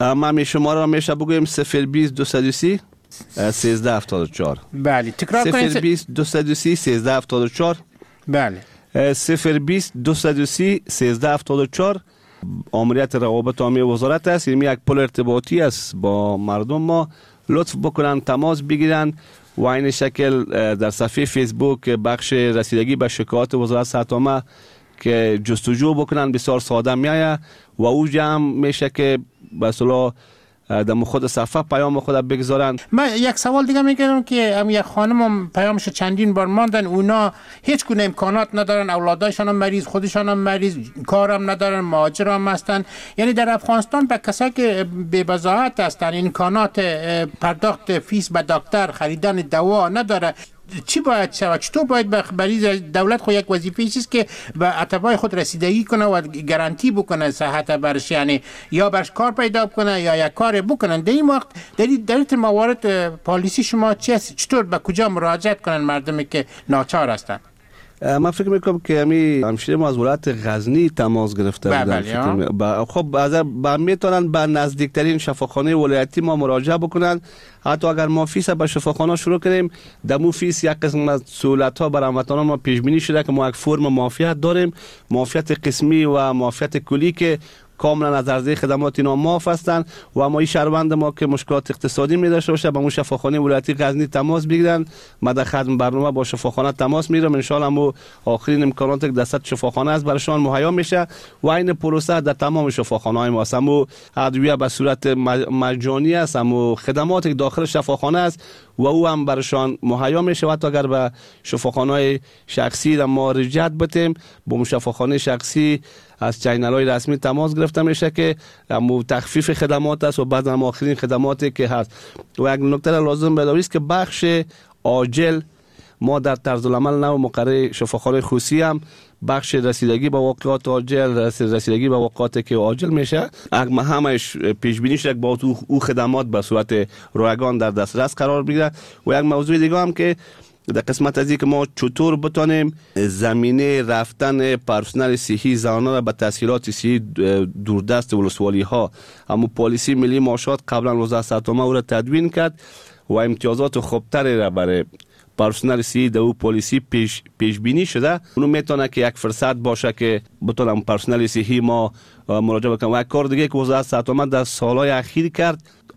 ما شماره را میشه بگویم 020 230 1374. بله تکرار کنید. 020 230 1374. بله 020 230 1374. آمریت روابط عامه وزارت است. این یک پل ارتباطی است با مردم. ما لطف بکنن تماس بگیرن و این شکل در صفحه فیسبوک بخش رسیدگی به شکایات وزارت صحت عامه که جستجو بکنن، بسیار ساده میایه و اوجا هم میشه که به اصطلاح در خود صفحه پیام خود بگذارن. من یک سوال دیگه میگم که یک خانم پیامش چندین بار ماندن، اونا هیچ گونه امکانات ندارن، اولادایشان هم مریض، خودشان هم مریض، کارم ندارن، مهاجر هم هستن. یعنی در افغانستان به کسایی که بی بضاعت هستن، امکانات پرداخت فیس به دکتر، خریدن دوا نداره، چی باید شود؟ چطور باید برای دولت خود یک وظیفه چیست که به اتباع خود رسیدگی کنه و گارانتی بکنه صحت برش، یعنی یا برش کار پیدا کنه یا یک کار بکنن. در این وقت در این موارد پالیسی شما چی است؟ چطور به کجا مراجعت کنن مردمی که ناچار هستن؟ من فکر میکنم که همشیره ما از ولایت غزنی تماس گرفته بودن. خب میتونن به نزدیکترین شفاخانه ولایتی ما مراجعه بکنن. حتی اگر ما فیس به شفاخانه شروع کنیم، دمو فیس یک قسم از سهولت ها برای هموطنان ما پیش بینی شده که ما یک فرم معافیت داریم، معافیت قسمی و معافیت کلی که کاملا از عرضه خدمات اینا معاف هستند و ما این شهروند ما که مشکلات اقتصادی می داشته باشه با اون شفاخانه ولایتی غزنی تماس بگیرن. ما در خدمت برنامه با شفاخانه تماس میگیرم، ان شاء الله آخرین امکانات که دست شفاخانه است برایشان مهیا میشه و این پروسه در تمام شفاخانه های ما است. ادویه به صورت مجانی است، خدمات که داخل شفاخانه است و او هم برایشان مهیا میشه. و اگر به شفاخانه شخصی ما رجعت بتیم، با شفاخانه شخصی از چینل های رسمی تماس گرفته میشه که تخفیف خدمات است و بعد هم آخرین خدماتی که هست. و یک نکته لازم بدانید است که بخش عاجل ما در طرز العمل نو مقرر شفاخانه خصوصی هم بخش رسیدگی به واقعات عاجل، رسیدگی به واقعاتی که عاجل میشه، اگه همش پیش بینی شده با او خدمات به صورت رایگان در دسترس قرار بگیره. و یک موضوع دیگه هم که در قسمت از که ما چطور بتانیم زمینه رفتن پرسنل صحی زنانه را به تسهیلات صحی دوردست ولسوالی ها، اما پالیسی ملی معاشات قبلا وزارت صحت عامه او را تدوین کرد و امتیازات خوبتری را برای پرسنل صحی در او پالیسی پیش بینی شده. اونو میتونه که یک فرصت باشه که بتونم پرسنل صحی ما مراجعه بکنم. و یک کار دیگه که وزارت صحت عامه در سالهای اخیر کرد،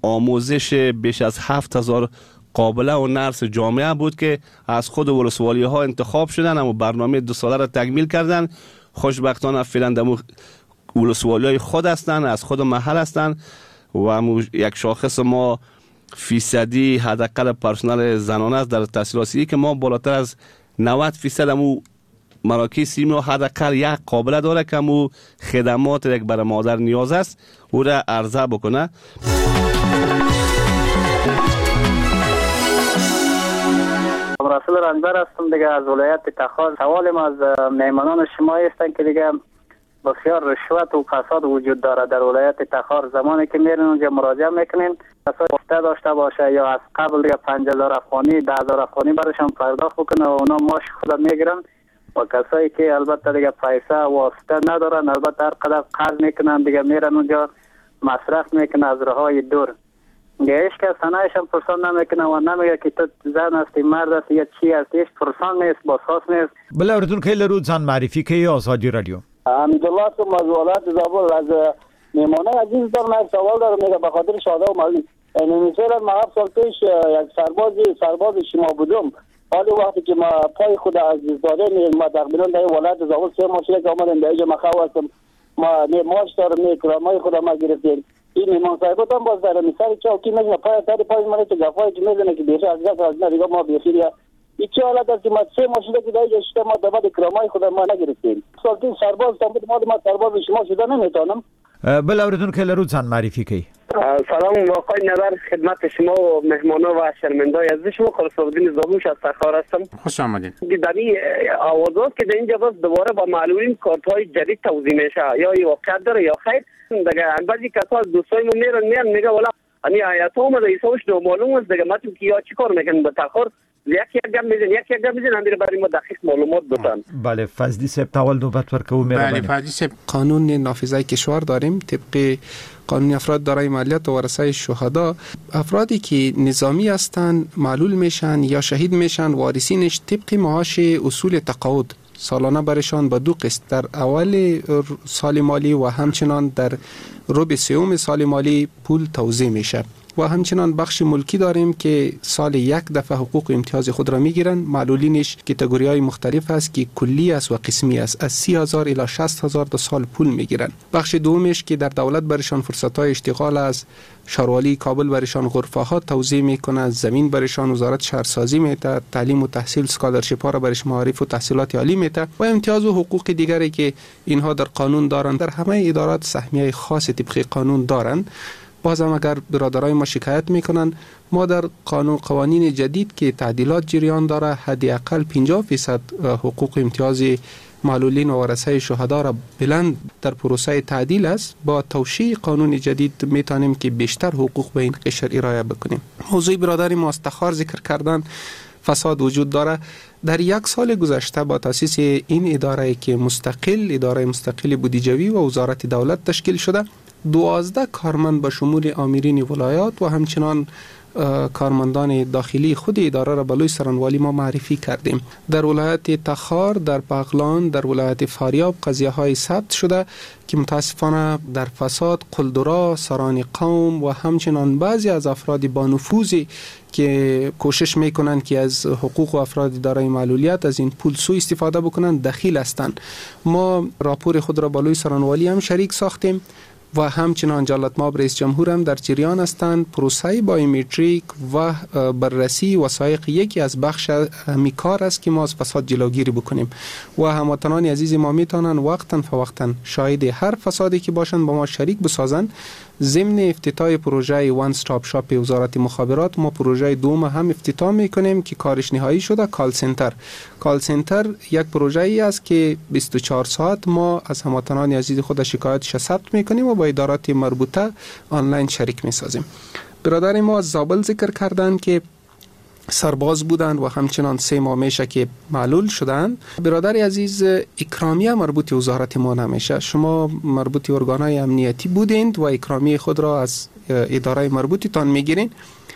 آموزش بیش از 7000 قابله و نرس جامعه بود که از خود ولسوالی ها انتخاب شدن، اما برنامه 2 ساله را تکمیل کردن. خوشبختانه فعلا دمو ولسوالی های خود هستن، از خود محل هستن و یک شاخص ما فیصدی حداقل پرسنل زنانه است در تحصیلاتی که ما بالاتر از 90% امو مراکز سیمی حداقل یک قابله داره که امو خدمات یک برای مادر نیاز است او را عرضه بکنه. رسول رنجبر هستم دیگه از ولایت تخار. سوالم از مهمانان شما هستن که دیگه بسیار رشوت و فساد وجود داره در ولایت تخار. زمانی که میرین اونجا مراجعه میکنین کسایی گفته داشته باشه یا از قبل دیگه 5000 افغانی 10000 افغانی براشون پرداخت بکنه و اونا ماش خود میگیرن و کسایی که البته دیگه پیسه واسطه ندارن البته هر قدر قرض میکنن دیگه میرن اونجا مصرف میکنن از راههای دور. هیچ کس تنهایش هم پرسان نمیکنه و نمیگه که تو زن هستی مرد هستی یا چی هستی، هیچ پرسان نیست، باساس نیست. بله اردون که لرود زن معرفی که آزادی رادیو. حمدالله تو موضوعات زابل از میمانه عزیز دارم یک سوال دارم میگه به خاطر شاده و مالی. مثلا ما 7 سال پیش یک سرباز شما بودم، حالی وقتی که ما پای خود از داده ما تقریبا در ولایت زابل 3 ماه که آمدیم در اینجا مخاو هستم ما ماش دارم میکرامای خود ما گرفتیم. این میمان صاحبات هم باز داره مثال چاوکی میزنه پای منه که گفایی که میزنه که بیشه از گفت از نریگا ما بیخیری ها این چه حالت است که ما 3 ماه شده که در اینجا شده ما دباد کرامای خود ما نگرفتیم. سالتین سرباز تنبود ما سرباز شما شده نمیتونم. بله اردون که لرود زن معرفی که سلام واقعی نظر خدمت شما و مهمانان و شرمندای عزیز شما. خالص‌الدین زابوش از تخار هستم. خوش آمدید. در این آوازات که در اینجا باز دوباره با معلولین کارت‌های جدید توضیح میشه یا این واقعیت داره یا خیر. دیگه بعضی کسا دوستای ما میرن میگه والا امی آیات اومده ایساوش دو معلوم است دیگه متن که یا چیکار میکنن به تخار یک گام میزنن همین برای ما دقیق معلومات بدن. بله فضلی صاحب تاول نوبت ورکو بله فضلی صاحب قانون نافذه کشور داریم طبق قانون افراد دارای مالیات و ورثه شهدا. افرادی که نظامی هستند معلول میشن یا شهید میشن وارثینش طبق معاش اصول تقاعد سالانه برشان به 2 قسط در اول سال مالی و همچنان در ربع سوم سال مالی پول توزیع میشه. و همچنان بخش ملکی داریم که سال 1 دفعه حقوق امتیاز خود را میگیرن. معلولینش کاتگوری های مختلف است که کلی است و قسمی است. از 30,000 الی 60,000 تا سال پول میگیرن. بخش دومش که در دولت برشان فرصت های اشتغال است، شهروالی کابل برشان غرفه ها توزیع میکنه، زمین برشان وزارت شهرسازی میده، تعلیم و تحصیل اسکالرشیپ ها را برش معارف و تحصیلات عالی میده و امتیاز و حقوق دیگری که اینها در قانون دارند. در همه ادارات سهمیه خاص طبق قانون دارند. بازم اگر برادرای ما شکایت میکنن، ما در قوانین جدید که تعدیلات جریان داره حداقل 50% حقوق امتیاز معلولین و ورثه شهدا را بلند در پروسه تعدیل است. با توشیح قانون جدید میتونیم که بیشتر حقوق به این قشر ارائه بکنیم. موضوع برادر ما استخار ذکر کردن فساد وجود داره. در 1 سال گذشته با تاسیس این اداره که اداره مستقل بودجوی و وزارت دولت تشکیل شده، 12 کارمند به شمول آمرین ولایات و همچنان کارمندان داخلی خود اداره را بلوی سرانوالی ما معرفی کردیم. در ولایت تخار، در بغلان، در ولایت فاریاب قضیه های ثبت شده که متاسفانه در فساد قلدرا، سران قوم و همچنان بعضی از افراد با نفوذی که کوشش میکنن که از حقوق و افراد دارای معلولیت از این پول سوء استفاده بکنن دخیل هستند. ما راپور خود را بلوی سرانوالی هم شریک ساختیم و همچنان جلالت مآب رئیس جمهور هم در جریان هستند. پروسه بایومتریک و بررسی وثایق یکی از بخش همی کار است که ما از فساد جلوگیری بکنیم و هموطنان عزیز ما میتونن وقتا فوقتا شاهد هر فسادی که باشن با ما شریک بسازن. ضمن افتتاح پروژه وان استاپ شاپ وزارت مخابرات، ما پروژه دوم هم افتتاح میکنیم که کارش نهایی شده. کال سنتر یک پروژه ای است که 24 ساعت ما از هموطنان عزیز خود شکایتش ثبت میکنیم و با ادارات مربوطه آنلاین شریک میسازیم. برادر ما از زابل ذکر کردن که سرباز بودند و همچنان 3 ماه میشه که معلول شدند. برادر عزیز، اکرامیه مربوط وزارت ما نمیشه. شما مربوط ارگانهای امنیتی بودند و اکرامیه خود را از اداره مربوطی تان میگیرین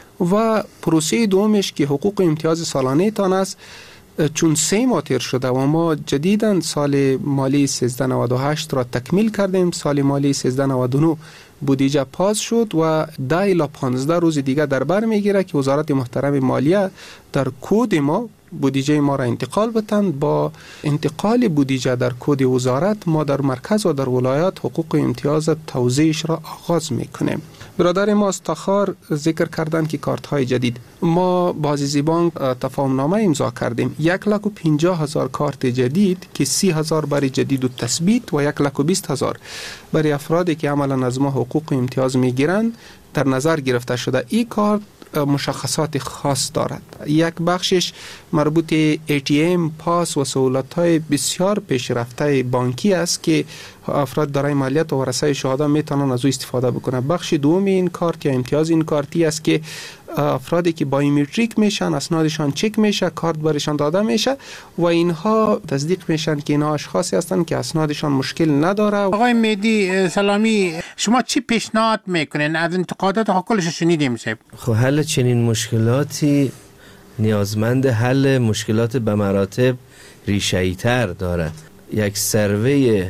و پروسه دومش که حقوق امتیاز سالانه تان است، چون 3 ماه تیر شده و ما جدیداً سال مالی 1398 را تکمیل کردیم. سال مالی 1399 بودجه پاس شد و 10 الی 15 روز دیگه در بر میگیره که وزارت محترم مالیه در کد ما بودجه ما را انتقال بتن. با انتقال بودجه در کد وزارت ما در مرکز و در ولایات حقوق امتیاز توزیعش را آغاز میکنیم. برادر ما استخار ذکر کردن که کارت های جدید، ما با عزیزی بانک تفاهم نامه امضا کردیم. 150,000 کارت جدید که 30,000 برای جدید و تثبیت و 120,000 برای افرادی که عملا از ما حقوق امتیاز میگیرند در نظر گرفته شده. این کارت مشخصات خاص دارد. یک بخشش مربوط ATM، پاس و سهولت‌های بسیار پیشرفته بانکی است که افراد دارای مالیات و ورثه شهدا میتونن از او استفاده بکنن. بخش دوم این کارت یا امتیاز این کارتی است که افرادی که بایومتریک میشن، اسنادشان چک میشه، کارت برشان داده میشه و اینها تصدیق میشن که اینها اشخاصی هستند که اسنادشان مشکل نداره. آقای مهدی سلامی، شما چی پیشنهاد میکنین؟ از انتقادات حقوقش شنیدیم صاحب. خب حل چنین مشکلاتی نیازمند حل مشکلات به مراتب ریشه‌ای تر دارد. یک سروی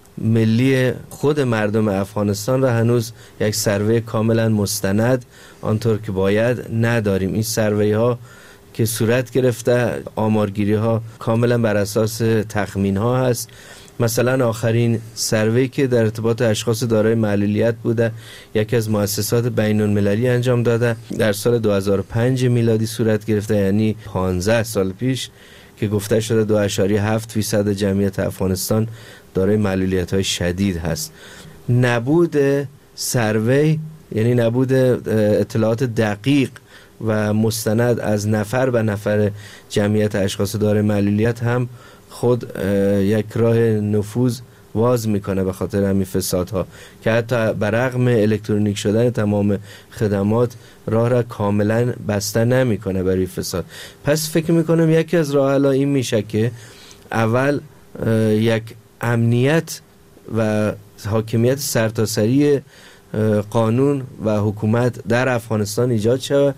ملی خود مردم افغانستان را هنوز یک سروی کاملا مستند آنطور که باید نداریم. این سروی ها که صورت گرفته، آمارگیری ها کاملا بر اساس تخمین ها هست. مثلا آخرین سروی که در ارتباط اشخاص دارای معلولیت بوده، یکی از مؤسسات بین المللی انجام داده، در سال 2005 میلادی صورت گرفته، یعنی 15 سال پیش، که گفته شده 2.7% جمعیت افغانستان دارای معلولیت های شدید هست. نبود سروی یعنی نبود اطلاعات دقیق و مستند از نفر به نفر جمعیت اشخاص دارای معلولیت هم خود یک راه نفوذ واز میکنه به خاطر همین فسادها که حتی برغم الکترونیک شدن تمام خدمات راه را کاملا بسته نمیکنه برای فساد. پس فکر میکنم یکی از راه حل‌ها این میشه که اول یک امنیت و حاکمیت سرتاسری قانون و حکومت در افغانستان ایجاد شود،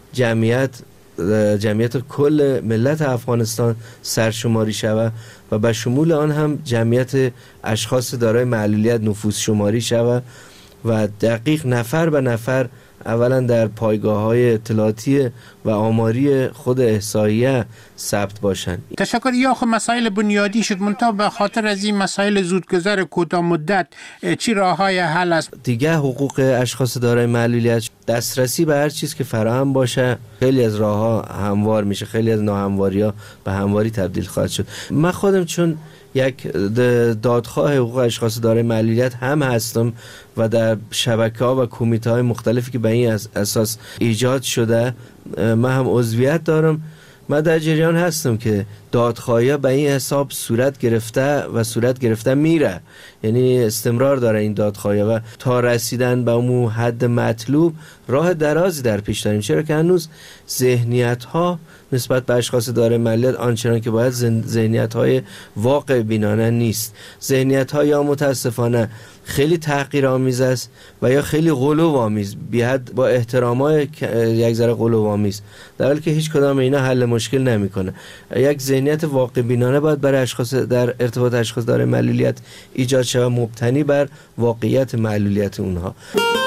جمعیت کل ملت افغانستان سرشماری شود و به شمول آن هم جمعیت اشخاص دارای معلولیت نفوس شماری شود و دقیق نفر به نفر اولا در پایگاه‌های اطلاعاتی و آماری خود احصاییه ثبت باشند. تشکر. یا خب مسائل بنیادی شد، منتها به خاطر از این مسائل زودگذر کوتاه مدت چی راه‌های حل است؟ دیگه حقوق اشخاص دارای معلولیت، دسترسی به هر چیز که فراهم باشه، خیلی از راه‌ها هموار میشه، خیلی از ناهمواری‌ها به همواری تبدیل خواهد شد. من خودم چون یک دادخواه حقوق اشخاص دارای معلولیت هم هستم و در شبکه‌ها و کمیته‌های مختلفی که به این اساس ایجاد شده من هم عضویت دارم، من در جریان هستم که دادخواهی به این حساب صورت گرفته میره، یعنی استمرار داره این دادخواهی و تا رسیدن به اون حد مطلوب راه درازی در پیش داریم، چرا که هنوز ذهنیت‌ها نسبت به اشخاص دارای معلولیت آنچنان که باید ذهنیت‌های واقع بینانه نیست. ذهنیت‌ها یا متاسفانه خیلی تحقیرآمیز است و یا خیلی غلوآمیز، بی‌حد با احترامای یک ذره غلوآمیز، در حالی که هیچ کدام اینا حل مشکل نمی‌کنه. یک ذهنیت واقع بینانه باید برای اشخاص در ارتباط اشخاص دارای معلولیت ایجاد شود، مبتنی بر واقعیت معلولیت اونها.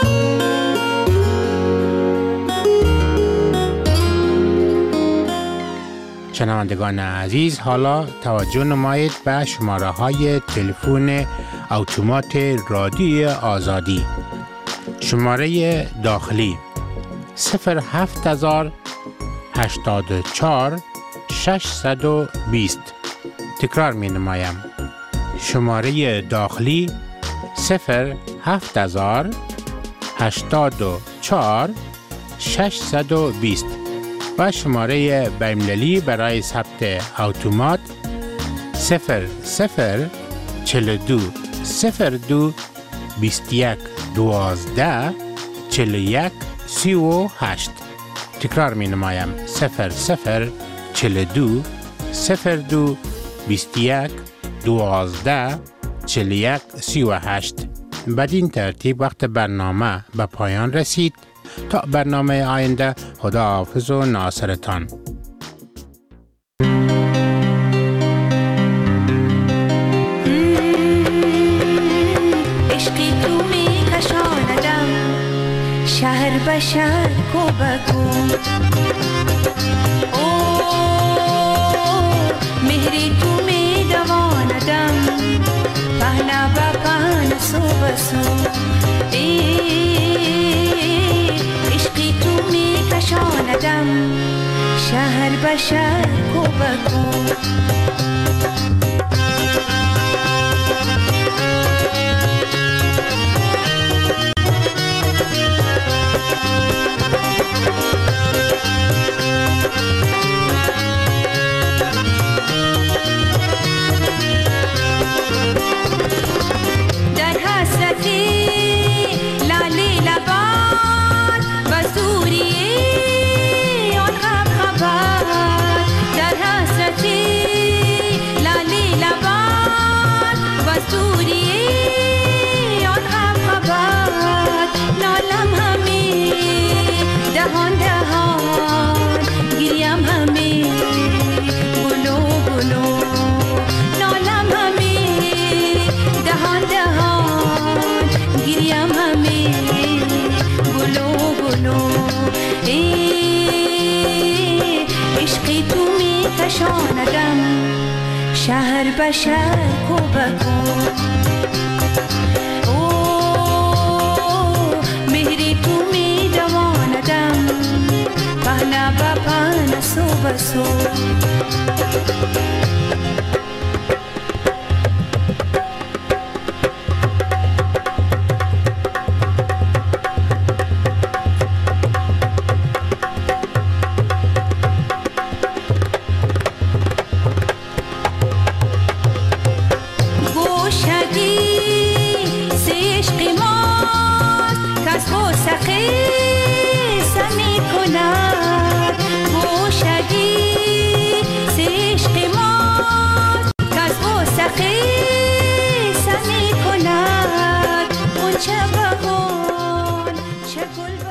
شنوندگان عزیز، حالا توجه نمایید به شماره های تلفن اتومات رادیو آزادی. شماره داخلی 07084 620. تکرار می نمایم. شماره داخلی 07084 620 و شماره بین‌المللی برای ثبت اتومات 0042 02 21 12 41 38. تکرار می نمایم 0042 02 21 12 41 38. بدین ترتیب وقت برنامه به پایان رسید. تا برنامه آینده، خدا حافظ و ناصرتان. عشقی تو می کشاندم شهر به شهر کو بگو، مهری تو می دواندم پهنا با پهن سو بسو، عشقی تو می کشاندم شهر به شهر کو بگو. شهر به شهر کو بگو، مهری تو می دواندم پهنا با پهن سو بسو. شدی سمی کند گوشگی سشق ما کس او سخی سمی کند اون چه